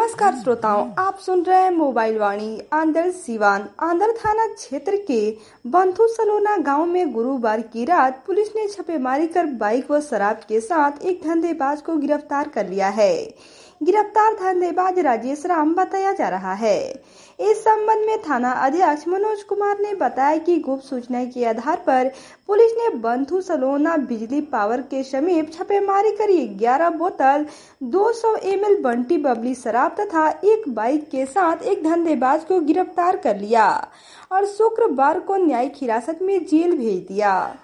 नमस्कार श्रोताओं, आप सुन रहे हैं मोबाइल वाणी आंदर सिवान। आंदर थाना क्षेत्र के बंथू सलोना गांव में गुरुवार की रात पुलिस ने छापेमारी कर बाइक व शराब के साथ एक धंधेबाज को गिरफ्तार कर लिया है। गिरफ्तार धंधेबाज राजेश राम बताया जा रहा है। इस संबंध में थाना अध्यक्ष मनोज कुमार ने बताया कि गुप्त सूचना के आधार पर पुलिस ने बंथू सलोना बिजली पावर के समीप छापेमारी कर 11 बोतल 200 ml बंटी बबली शराब तथा एक बाइक के साथ एक धंधेबाज को गिरफ्तार कर लिया और शुक्रवार को न्यायिक हिरासत में जेल भेज दिया।